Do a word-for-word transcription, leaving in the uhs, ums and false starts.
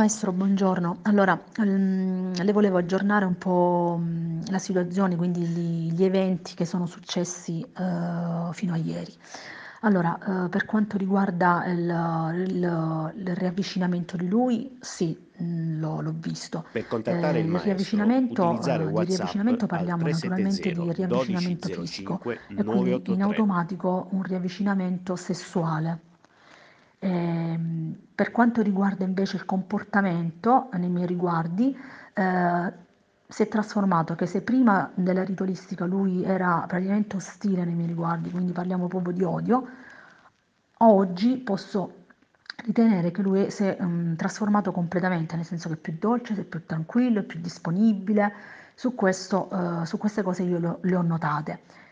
Maestro, buongiorno. Allora, mm, le volevo aggiornare un po', mm, la situazione, quindi gli, gli eventi che sono successi eh, fino a ieri. Allora, eh, per quanto riguarda il, il- il riavvicinamento di lui, sì, mm, l'ho l'ho visto. Per contattare Eh, il il maestro, riavvicinamento, utilizzare eh, di WhatsApp riavvicinamento al parliamo naturalmente di tre sette zero uno due riavvicinamento zero fisico cinque e quindi in nove otto tre. automatico un riavvicinamento sessuale. Ehm, per quanto riguarda invece il comportamento nei miei riguardi, eh, si è trasformato, che se prima nella ritualistica lui era praticamente ostile nei miei riguardi, quindi parliamo proprio di odio, oggi posso ritenere che lui si è mm, trasformato completamente, nel senso che è più dolce, è più tranquillo, è più disponibile. Su questo, eh, su queste cose io le ho le ho notate.